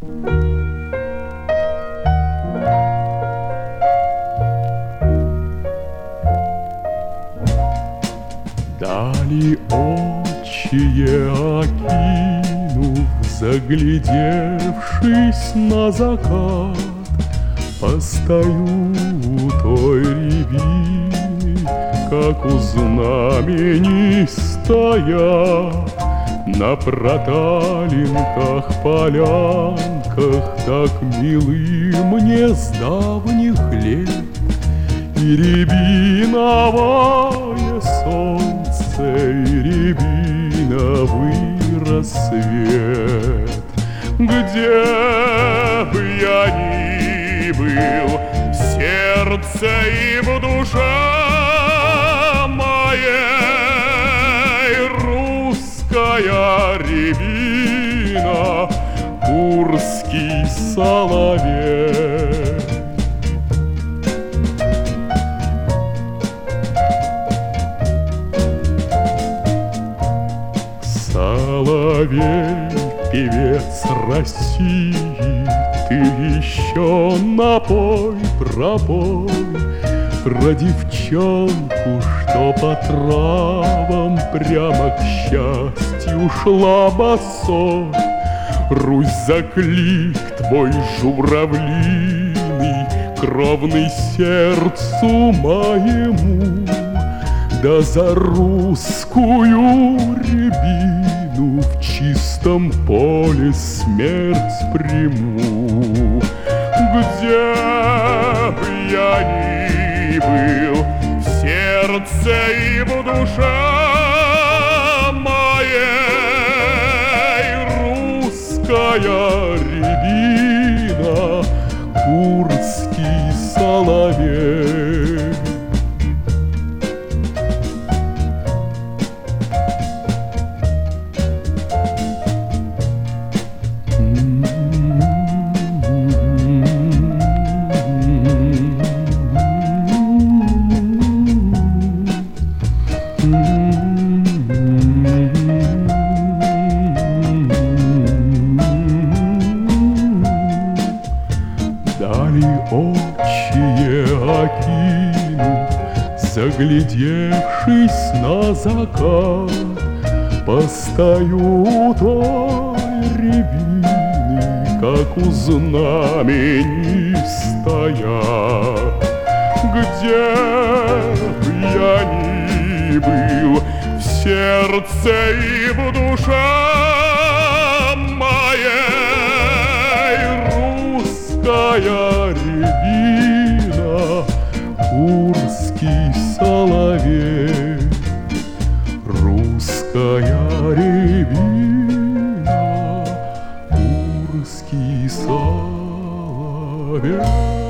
Дали отчие окинув, заглядевшись на закат, постою у той рябины, как у знамени стоя, на проталинках, полянках, так милы мне с давних лет. И рябиновое солнце, и рябиновый рассвет. Где бы я ни был, в сердце и в душе моей русская рябина, курский соловей. Соловей, певец России, ты еще напой, пропой про девчонку, что по травам прямо к счастью шла босой. Русь, заклик твой журавлиный, кровный сердцу моему, да за русскую рябину в чистом поле смерть приму. Где бы я ни был, в сердце и в душе моей русская рябина, курский соловей. Дали отчие окинув, заглядевшись на закат, постою у той рябины, как у знамени стоя. Где бы я ни был, в сердце и в душе моей русская рябина, курский соловей. Русская рябина, курский соловей.